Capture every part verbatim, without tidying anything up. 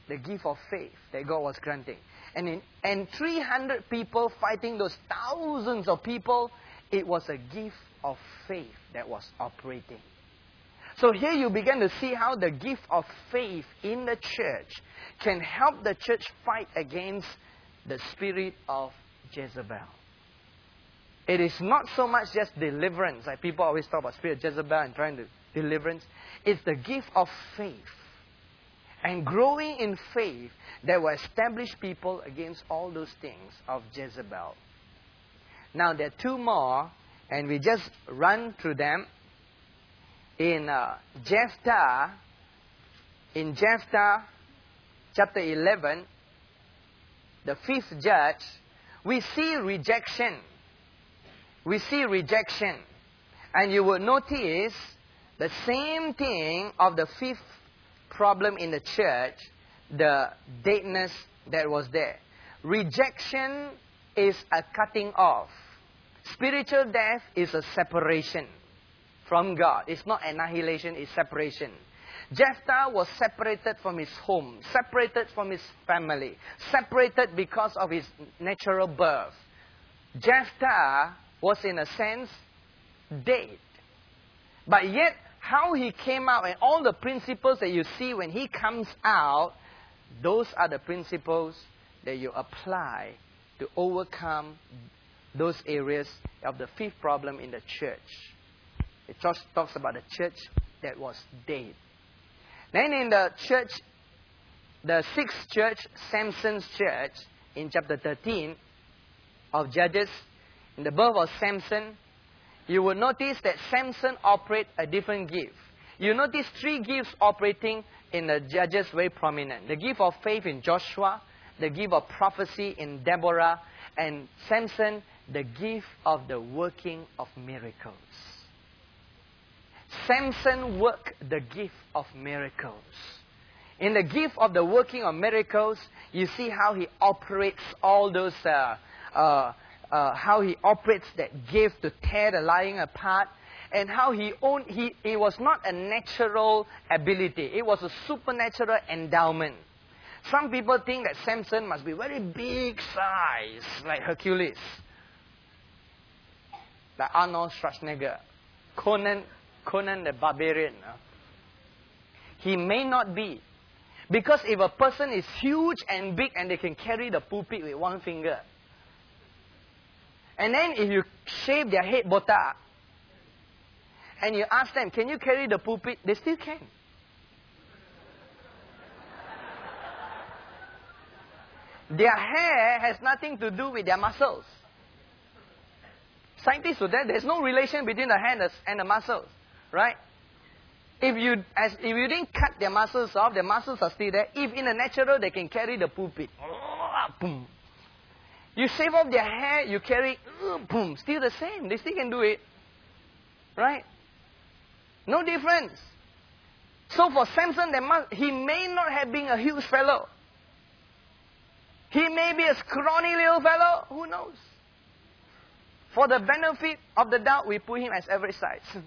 the gift of faith that God was granting. And, in, and three hundred people fighting those thousands of people, it was a gift of faith that was operating. So here you begin to see how the gift of faith in the church can help the church fight against the spirit of Jezebel. It is not so much just deliverance. Like people always talk about spirit of Jezebel and trying to deliverance. It's the gift of faith. And growing in faith that will establish people against all those things of Jezebel. Now there are two more, and we just run through them. In uh, Jephthah, in Jephthah chapter eleven, the fifth judge, we see rejection. We see rejection. And you will notice the same thing of the fifth problem in the church, the deadness that was there. Rejection is a cutting off. Spiritual death is a separation from God. It's not annihilation, it's separation. Jephthah was separated from his home, separated from his family, separated because of his natural birth. Jephthah was in a sense dead. But yet, how he came out and all the principles that you see when he comes out, those are the principles that you apply to overcome those areas of the fifth problem in the church. It just talks about the church that was dead. Then in the church, the sixth church, Samson's church, in chapter thirteen of Judges, in the birth of Samson, you will notice that Samson operates a different gift. You notice three gifts operating in the Judges very prominent. The gift of faith in Joshua, the gift of prophecy in Deborah, and Samson, the gift of the working of miracles. Samson worked the gift of miracles. In the gift of the working of miracles, you see how he operates all those, uh, uh, uh, how he operates that gift to tear the lion apart, and how he owned, he, it was not a natural ability, it was a supernatural endowment. Some people think that Samson must be very big size, like Hercules, like Arnold Schwarzenegger, Conan, Conan the Barbarian. Uh. He may not be. Because if a person is huge and big and they can carry the pulpit with one finger, and then if you shave their head botak, and you ask them, can you carry the pulpit? They still can. Their hair has nothing to do with their muscles. Scientists will tell there's no relation between the hair and the muscles. Right? If you as if you didn't cut their muscles off, their muscles are still there. If in the natural they can carry the pulpit. Boom. You shave off their hair, you carry, boom, still the same. They still can do it. Right? No difference. So for Samson, there must, he may not have been a huge fellow. He may be a scrawny little fellow. Who knows? For the benefit of the doubt, we put him as average size.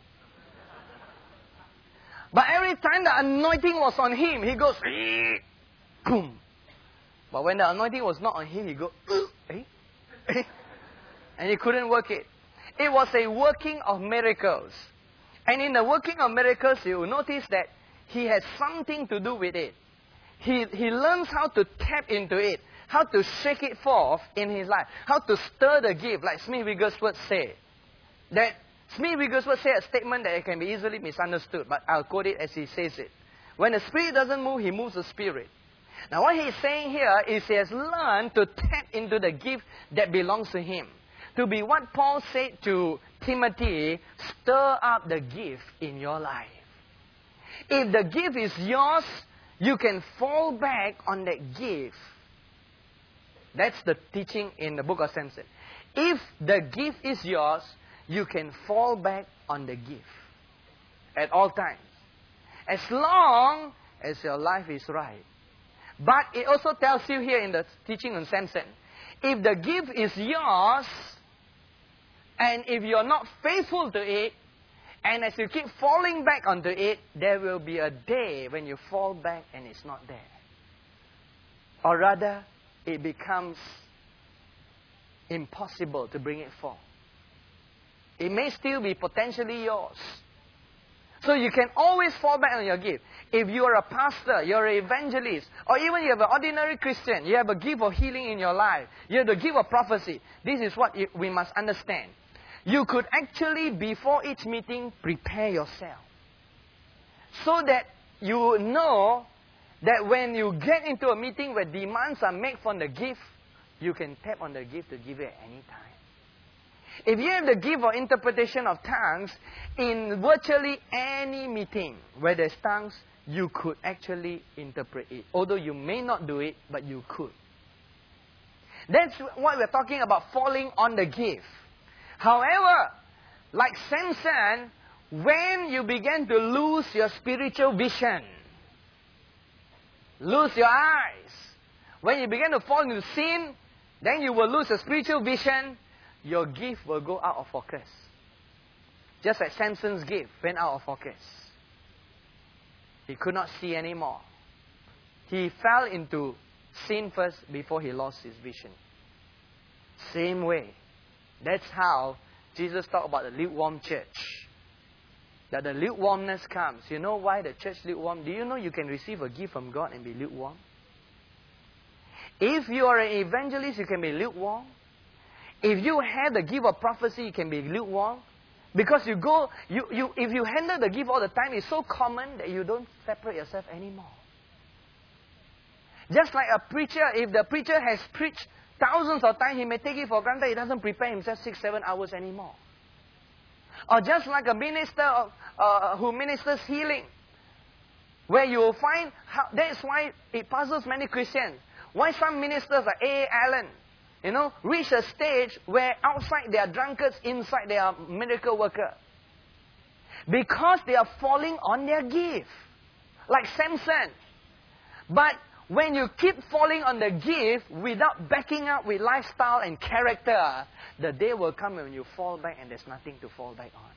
But every time the anointing was on him, he goes, boom. But when the anointing was not on him, he goes, eh? Eh? And he couldn't work it. It was a working of miracles. And in the working of miracles, you will notice that he has something to do with it. He, he learns how to tap into it, how to shake it forth in his life, how to stir the gift, like Smith Wigglesworth said. That Smith Wigglesworth said a statement that it can be easily misunderstood, but I'll quote it as he says it. When the Spirit doesn't move, he moves the Spirit. Now what he's saying here is he has learned to tap into the gift that belongs to him. To be what Paul said to Timothy, stir up the gift in your life. If the gift is yours, you can fall back on that gift. That's the teaching in the book of Samson. If the gift is yours, you can fall back on the gift at all times. As long as your life is right. But it also tells you here in the teaching on Samson, if the gift is yours, and if you're not faithful to it, and as you keep falling back onto it, there will be a day when you fall back and it's not there. Or rather, it becomes impossible to bring it forth. It may still be potentially yours. So you can always fall back on your gift. If you are a pastor, you're an evangelist, or even you have an ordinary Christian, you have a gift of healing in your life, you have the gift of prophecy. This is what you, we must understand. You could actually, before each meeting, prepare yourself. So that you know that when you get into a meeting where demands are made from the gift, you can tap on the gift to give it at any time. If you have the gift of interpretation of tongues, in virtually any meeting where there's tongues, you could actually interpret it. Although you may not do it, but you could. That's what we're talking about, falling on the gift. However, like Samson, when you begin to lose your spiritual vision, lose your eyes, when you begin to fall into sin, then you will lose your spiritual vision. Your gift will go out of focus. Just like Samson's gift went out of focus. He could not see anymore. He fell into sin first before he lost his vision. Same way. That's how Jesus talked about the lukewarm church. That the lukewarmness comes. You know why the church lukewarm? Do you know you can receive a gift from God and be lukewarm? If you are an evangelist, you can be lukewarm. If you have the gift of prophecy, you can be lukewarm. Because you go, you, you, if you handle the gift all the time, it's so common that you don't separate yourself anymore. Just like a preacher, if the preacher has preached thousands of times, he may take it for granted. He doesn't prepare himself six, seven hours anymore. Or just like a minister of, uh, who ministers healing, where you will find, how, that's why it puzzles many Christians. Why some ministers like A. Allen, you know, reach a stage where outside they are drunkards, inside they are miracle workers. Because they are falling on their gift. Like Samson. But when you keep falling on the gift without backing up with lifestyle and character, the day will come when you fall back and there's nothing to fall back on.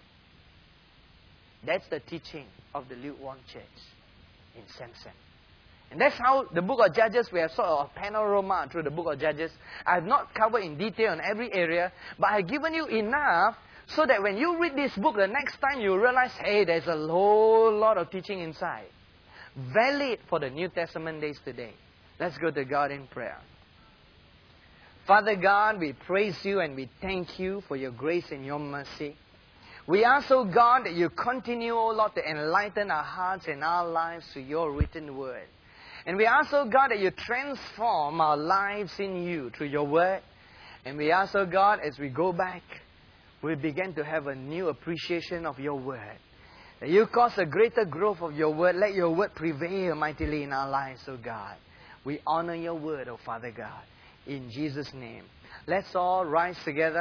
That's the teaching of the lukewarm church in Samson. And that's how the book of Judges, we have sort of a panorama through the book of Judges. I have not covered in detail on every area, but I have given you enough so that when you read this book, the next time you realize, hey, there's a whole lot of teaching inside. Valid for the New Testament days today. Let's go to God in prayer. Father God, we praise you and we thank you for your grace and your mercy. We ask, oh God, that you continue, oh Lord, to enlighten our hearts and our lives to your written word. And we ask, oh God, that you transform our lives in you through your word. And we ask, oh God, as we go back, we begin to have a new appreciation of your word. That you cause a greater growth of your word. Let your word prevail mightily in our lives, oh God. We honor your word, oh Father God. In Jesus' name. Let's all rise together.